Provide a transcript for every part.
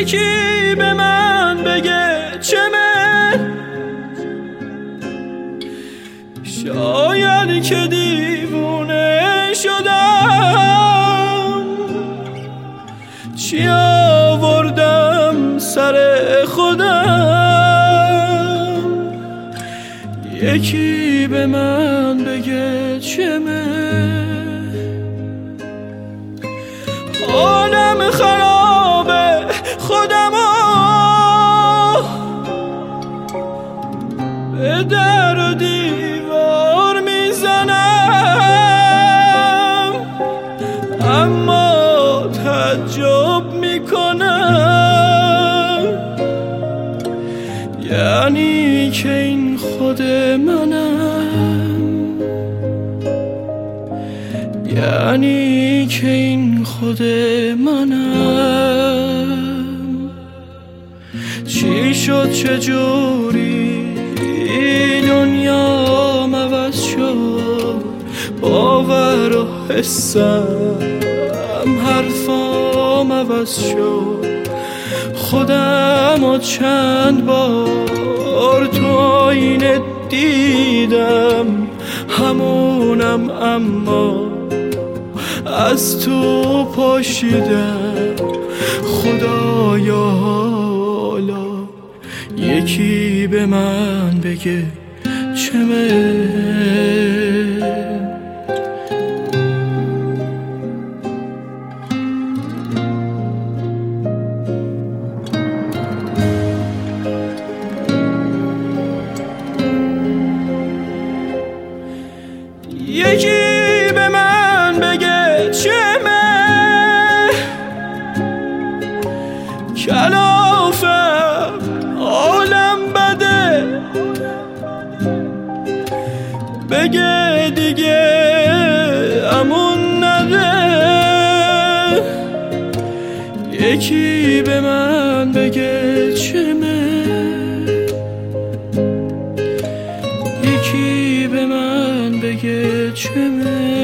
یکی به من بگه چمه، شاید که دیوونه شدم، چی آوردم سر خودم. یکی به من بگه چمه، حالم خرابه، خودمو به در و دیوار میزنم، اما تعجب میکنم، یعنی که این خود منم، یعنی که این خود منم. چی شد چجوری دنیام عوض شد، باور و حسم حرفام عوض شد، خودم و چند بار تو آینه دیدم همونم، اما از تو پاشیدم. خدایا حالا یکی به من بگه چمه. یکی به من بگه چمه، کلافم عالم بده، بگه دیگه امون نده. یکی به من بگه چمه، یکی به من بگه چمه.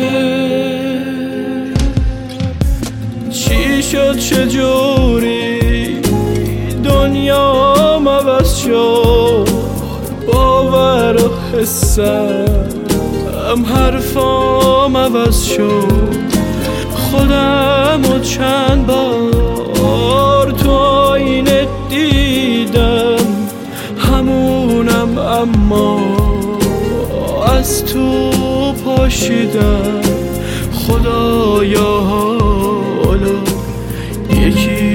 چی شد چجوری دنیام عوض شد، باور و حسم حرفام عوض شد، خودم و چند بار تو آینه دیدم همونم، اما از تو پاشیدم. خدایا حالا یکی